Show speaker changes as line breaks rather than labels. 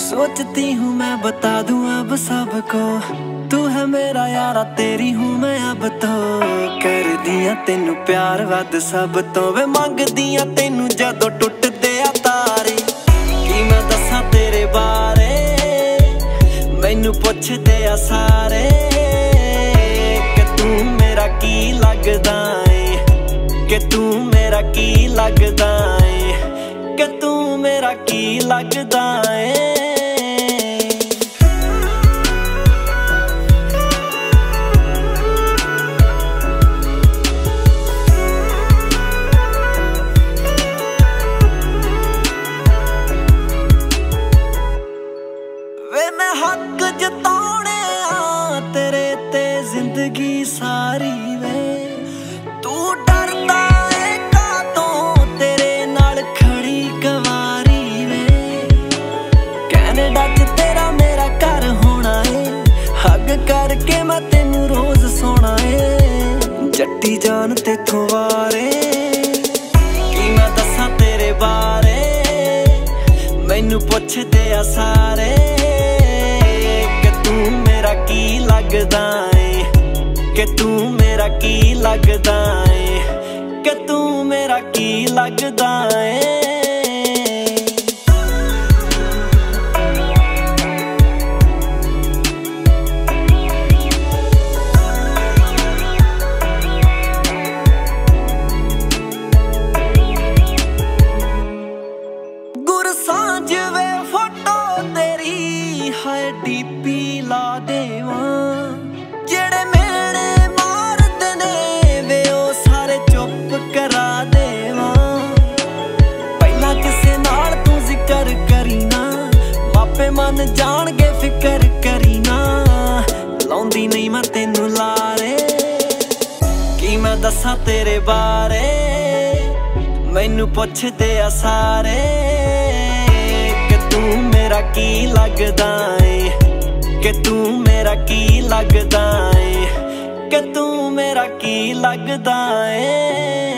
सोचती हूँ मैं बता दूँ अब सबको, तू है मेरा यारा तेरी हूँ मैं अब तो। कर दिया तेनू प्यार वध सब तो, वे मंग दिया तेनू जदों टुटदे आ तारे। की मैं दसां तेरे बारे, मैनू पुछदे आ सारे, कि तू मेरा की लगदा है, कि तू मेरा की लगदा है, कि तू मेरा की लगदा है। वे मैं हक जताने आ तेरे ते जिंदगी सारी वे, तू डरदा है कातों तेरे नाल खड़ी गवारी वे। कैनेडा च तेरा मेरा घर होना है, हग करके मैं तेनू रोज सोना है। जट्टी जान तेथों वारे, की मैं दसां तेरे बारे, मैनू पुछदे आ सारे, तू मेरा की लगदा है, कि तू मेरा की लगदा है, कि तू मेरा की लगदा है। गुरसांझ वे फोटो तेरी हाय डीपी ला देवां, जेड़े मेरे मारदे ने वे ओ सारे चुप करा देवां। पहला किसे नाल तू जिक्र करी ना, मापे मन जाणगे फिकर करी ना। लाउंदी नहीं मैं तेनू लारे, की मैं दसां तेरे बारे, मैनू पुछदे आ सारे, तू मेरा की लगदा है, कि तू मेरा की लगदा है, कि तू मेरा की लगदा है।